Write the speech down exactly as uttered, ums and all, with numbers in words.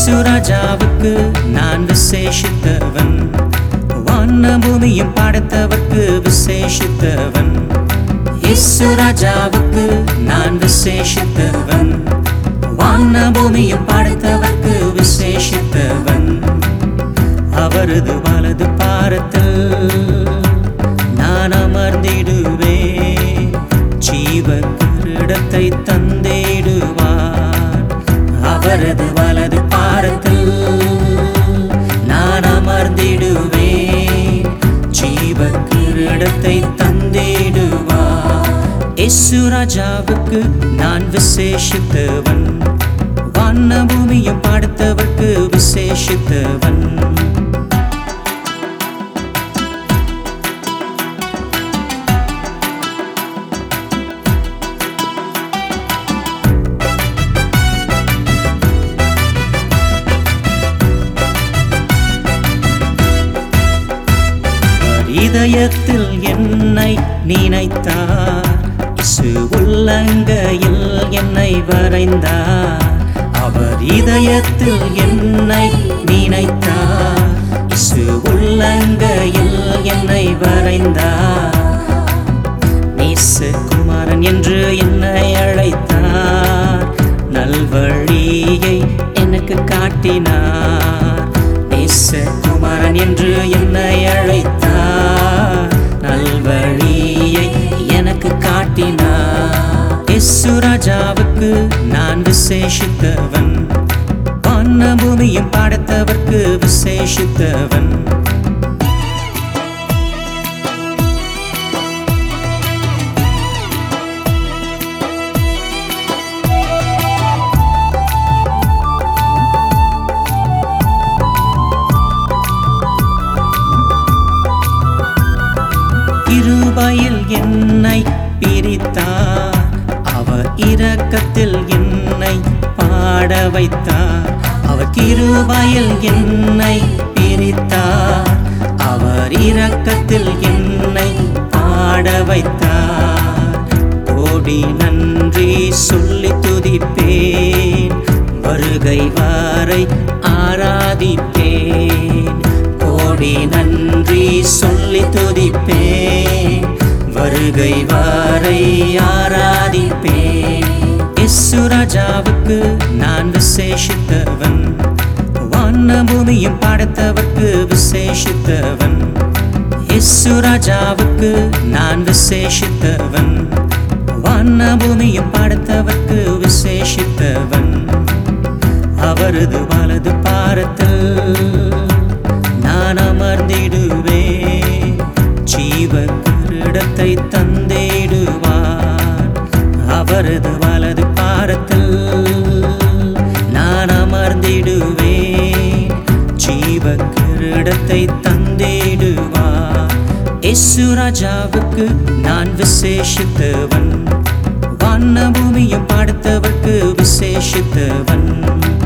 இயேசு ராஜாவுக்கு நான் விசேஷித்தவன், வான பூமியும் படைத்தவர்க்கு விசேஷித்தவன். இயேசு ராஜாவுக்கு நான் விசேஷித்தவன், வான பூமியும் படைத்தவர்க்கு விசேஷித்தவன். அவரது வலது பாரத்தில் நான் அமர்ந்திடுவேன், ஜீவ கிரீடத்தை தந்திடுவார். அவரது வலது பாரத்தில் நான் அமர்ந்திடுவேன், ஜீவ கிரீடத்தை தந்திடுவார். இயேசு ராஜாவுக்கு நான் விசேஷித்தவன், வான பூமியும் படைத்தவர்க்கு விசேஷித்தவன். இதயத்தில் என்னை நினைத்தார், இயேசு உள்ளங்கையில் என்னை வரைந்தார். அவர் இதயத்தில் என்னை நினைத்தார், இயேசு உள்ளங்கையில் என்னை வரைந்தார். நேசகுமாரன் என்று என்னை அழைத்தார், நல்வழியை எனக்கு காட்டினார். நேசகுமாரன் என்று என்னை அழைத்தார், நல்வழியை எனக்கு காட்டினார். இயேசு ராஜாவுக்கு நான் விசேஷித்தவன், வான பூமியும் படைத்தவர்க்கு விசேஷித்தவன். கிருபையில் என்னை பிரித்தார், அவர் இரக்கத்தில் என்னை பாட வைத்தார். அவர் கிருபையில் என்னை பிரித்தார், அவர் இரக்கத்தில் என்னை பாட வைத்தார். கோடி நன்றி சொல்லி துதிப்பேன், வருகை வரை ஆராதிப்பேன். கோடி நன்றி சொல்லி துதிப்பேன், வருகை வரை ஆராதிப்பேன். இயேசு ராஜாவுக்கு நான் விசேஷித்தவன், வான பூமியும் படைத்தவர்க்கு விசேஷித்தவன். இயேசு ராஜாவுக்கு நான் விசேஷித்தவன், வான பூமியும் படைத்தவர்க்கு விசேஷித்தவன். அவரது வலது பாரத்தில் நான் அமர்ந்திடுவேன், ஜீவ கிரீடத்தை தந்திடுவார். அவரது வலது பாரத்தில் நான் அமர்ந்திடுவேன், ஜீவ கிரீடத்தை தந்திடுவார். இயேசு ராஜாவுக்கு நான் விசேஷித்தவன், வான பூமியும் படைத்தவர்க்கு விசேஷித்தவன்.